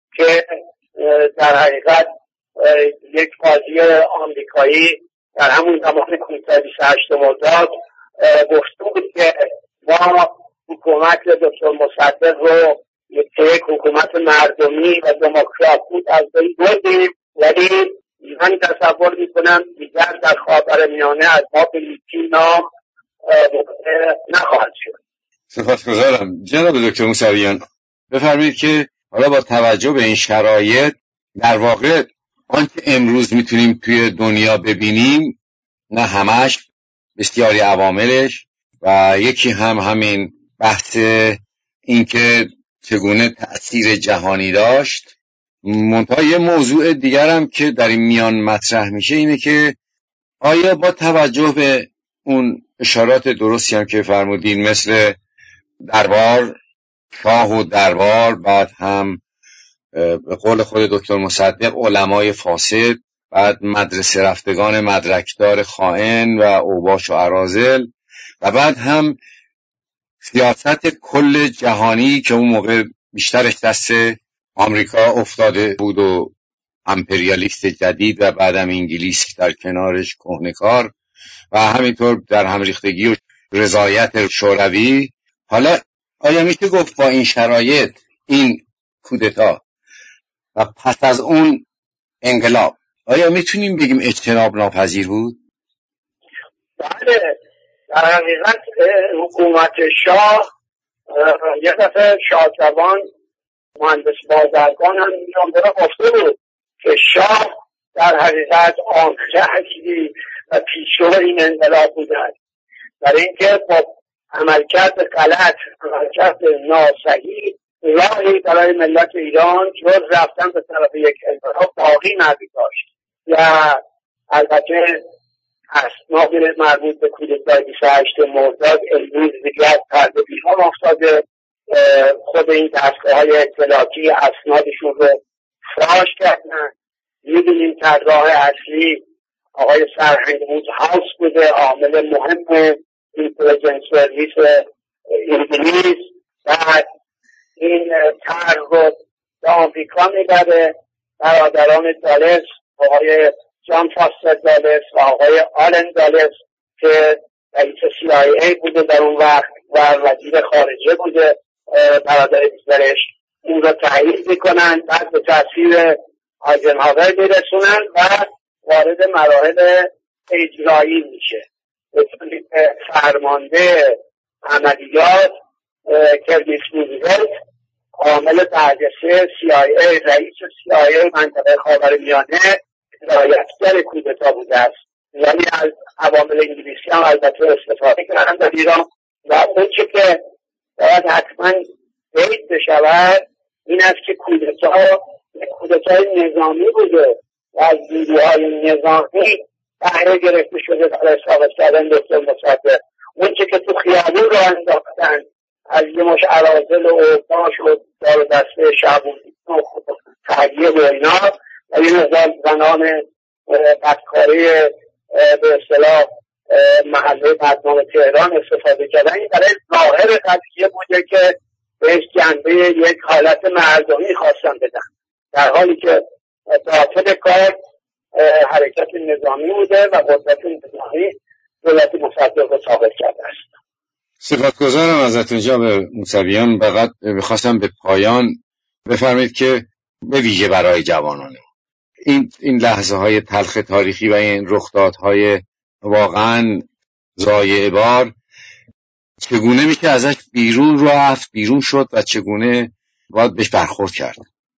که در حقیقت یک قاضی آمریکایی در همون زمان کنگره 28 مرداد گفته بود که ما حکومت دکتر مصدق رو یک حکومت مردمی و دموکرات بود از بین بردیم، ولی من تصور میکنم دیگر در خاورمیانه از ما به هیچ نام نخواهد شد. سپاسگزارم. جناب دکتر موسویان، بفرمایید که حالا با توجه به این شرایط در واقع آنچه امروز میتونیم توی دنیا ببینیم، نه همش، بسیاری عواملش، و یکی همین بحث اینکه چگونه تأثیر جهانی داشت. منتها یه موضوع دیگر هم که در این میان مطرح میشه اینه که آیا با توجه به اون اشارات درستی هم که فرمودین، مثل دربار، شاه و دربار، بعد هم به قول خود دکتر مصدق علمای فاسد، بعد مدرسه رفتگان مدرکدار خائن و اوباش و اراذل، و بعد هم سیاست کل جهانی که اون موقع بیشترش دست آمریکا افتاده بود و امپریالیست جدید و بعدم انگلیس در کنارش کهنه‌کار، و همینطور در همریختگی و رضایت شوروی. حالا آیا میشه گفت با این شرایط، این کودتا و پس از اون انقلاب، آیا میتونیم بگیم اجتناب ناپذیر بود؟ بله، در حقیقت حکومت شاه یک دفعه شاهجوان مهندس بازرگان هم میان گفته بود که شاه در حقیقت آنچه و پیشرو این انقلاب بودند، برای اینکه با عملکرد غلط، عملکرد ناصحیح، راهی برای ملت ایران جز رفتن به طرف یک انقلاب باقی نداشت. و البته اسناد مربوط به کودتای 28 مرداد امروز دیگر از پرده بیرون افتاده. خود این دستگاه‌های اطلاعاتی اسنادشون رو فاش کردن. می‌بینیم که راه اصلی آقای سرهنگ وودهاوس بوده، عامل مهم اینتلیجنس سرویس انگلیس. بعد این طرح رو به آمریکا میبره. برادران دالس، آقای جان فاستر دالس و آقای آلن دالس که رئیس CIA بوده در اون وقت و وزیر خارجه بوده، برادر دیگرش، اون رو تایید میکنن. بعد به تاثیر آیزنهاور میرسونن و وارد مراحل اجرایی میشه. فرمانده عملیات کردیس روزولت، عامل برجسته CIA، رئیس CIA منطقه خاورمیانه، هدایتگر کودتا بوده است. یعنی از عوامل انگلیسی هم البته استفاده کردن در ایران. و اون چه که باید حتما بید بشود این است که کودتای نظامی بوده و از نیروهای نظامی بهره گرفته شده برای ثابت کردن دکتر مصدق. اون چه که تو خیابون رو انداختن از یه مش اراذل و اوباش و دار دسته شعبونی و تهیه و اینا و یه نظام زنان بدکاری به اصطلاح محله بدنام تهران استفاده کردن، این برای ظاهر قضیه بوده که بهش جنبه یک حالت مردمی خواستن بدن، در حالی که باطل کار حرکت نظامی بوده و قدرت نظامی دولت مصدق رو ثابت کرده است. سپاسگزارم ازتون جناب موسویان. فقط می‌خواستم به پایان بفرمایید که به ویژه برای جوانان این لحظه های تلخ تاریخی و این رخدادهای واقعا ضایع بار چگونه میشه ازش بیرون رفت، بیرون شد و چگونه باید بهش برخورد کرد؟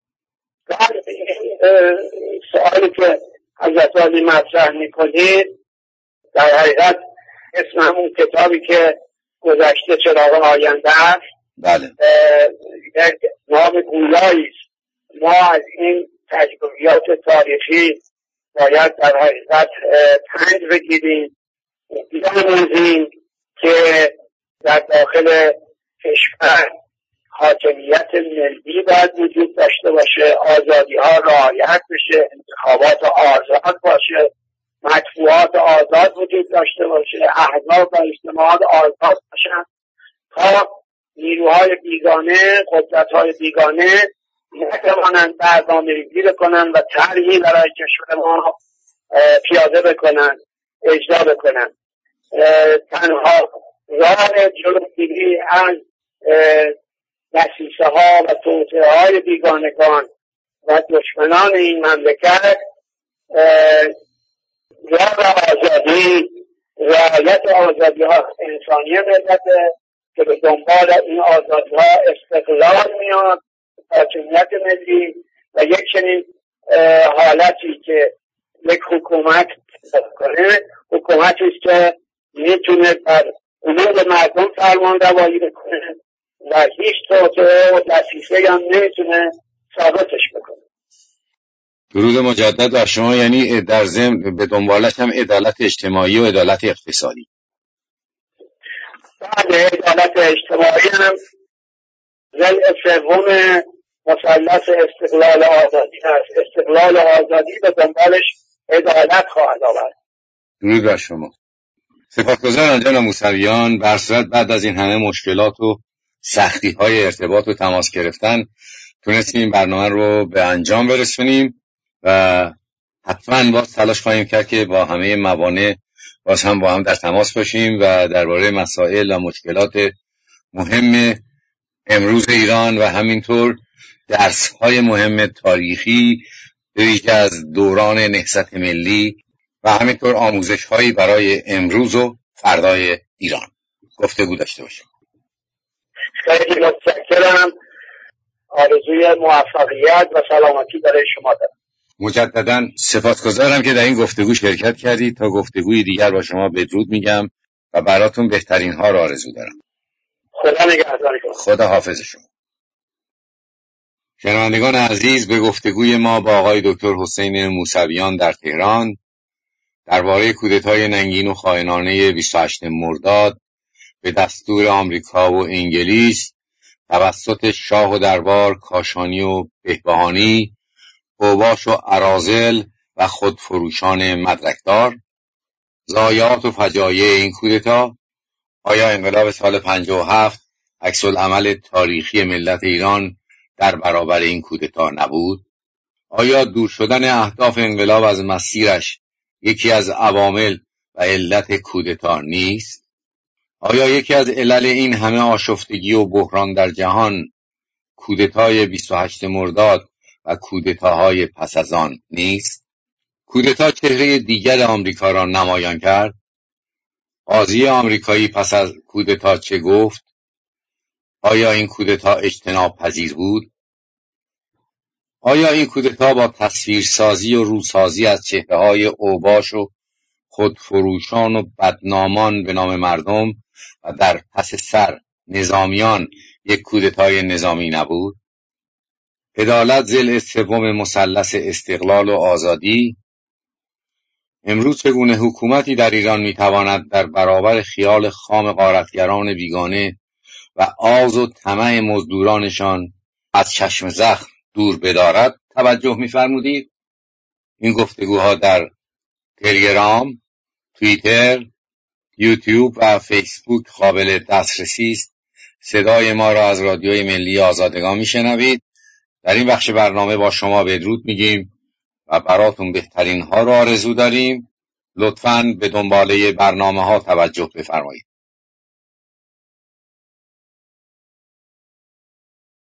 سوالی که حضرت عالی مطرح میکنید در حقیقت اسم همون کتابی که گذشته چراغ آینده است. بله. یک نام گویایی است. ما از این تجربیات تاریخی باید در حقیقت پند بگیریم، بیاموزیم که در داخل کشور حاکمیت ملی باید وجود داشته باشه، آزادی ها رعایت بشه، انتخابات آزاد باشه، مطبوعات آزاد وجود داشته باشه، احزاب و اجتماعات آزاد باشن تا نیروهای بیگانه، قدرت‌های بیگانه نتوانند برنامه‌ریزی بکنن و طرحی برای کشور ما پیاده بکنن، اجرا بکنن. تنها راه جلوگیری از دسیسه ها و توطئه های بیگانگان و دشمنان این مملکت راه آزادی، رعایت آزادی ها انسانی ملت که به دنبال این آزادی ها استقلال میاد، حاکمیت ملی و یک چنین حالتی که یک حکومت کنه، حکومتی است که میتونه بر امور مردم فرمان روایی بکنه و هیچ توطئه و دسیسه هم نمیتونه ثابتش بکنه. درود مجدد بر شما. یعنی در ضمن به دنبالش هم عدالت اجتماعی و عدالت اقتصادی. بعد عدالت اجتماعی هم ضلع سوم مثلث استقلال آزادی هست. استقلال آزادی به دنبالش عدالت خواهد آورد. درود بر شما. سپاسگزارم جناب موسویان. بر صورت بعد از این همه مشکلات و سختی های ارتباط و تماس گرفتن تونستیم این برنامه رو به انجام برسونیم و حتما باز تلاش خواهیم کرد که با همه موانع باز هم با هم در تماس باشیم و درباره مسائل و مشکلات مهم امروز ایران و همینطور درس‌های مهم تاریخی به ویژه از دوران نهضت ملی و همینطور آموزش‌هایی برای امروز و فردای ایران گفتگو داشته باشیم. خیلی متشکرم. آرزوی موفقیت و سلامتی برای شما دارم. مجدداً سپاسگزارم که در این گفتگو شرکت کردید. تا گفتگوی دیگر با شما بدرود میگم و براتون بهترین ها را آرزو دارم. خدا نگهدارتون. خدا حافظ شما. شنوندگان عزیز، به گفتگوی ما با آقای دکتر حسین موسویان در تهران درباره کودتای ننگین و خائنانه 28 مرداد به دستور آمریکا و انگلیس توسط شاه و دربار کاشانی و بهبهانی، اوباش و اراذل و خودفروشان مدرکدار، ضایعات و فجایع این کودتا، آیا انقلاب سال 57 عکس‌العمل تاریخی ملت ایران در برابر این کودتا نبود؟ آیا دور شدن اهداف انقلاب از مسیرش یکی از عوامل و علت کودتا نیست؟ آیا یکی از علل این همه آشفتگی و بحران در جهان کودتای 28 مرداد و کودتاهای پس از آن نیست؟ کودتا چهره دیگر آمریکا را نمایان کرد. قاضی آمریکایی پس از کودتا چه گفت؟ آیا این کودتا اجتناب پذیر بود؟ آیا این کودتا با تصویرسازی و روسازی از چهره‌های اوباش و خودفروشان و بدنامان به نام مردم و در پس سر نظامیان یک کودتای نظامی نبود؟ عدالت ضلع سوم مثلث استقلال و آزادی. امروز چگونه حکومتی در ایران میتواند در برابر خیال خام غارتگران بیگانه و آز و طمع مزدورانشان از چشم زخم دور بدارد توجه می‌فرمودید؟ این گفتگوها در تلگرام، توییتر، یوتیوب و فیسبوک قابل دسترسی است. صدای ما را از رادیوی ملی آزادگان میشنوید. در این بخش برنامه با شما بدرود میگیم و براتون بهترین ها را آرزو داریم. لطفاً به دنباله برنامه ها توجه بفرمایید.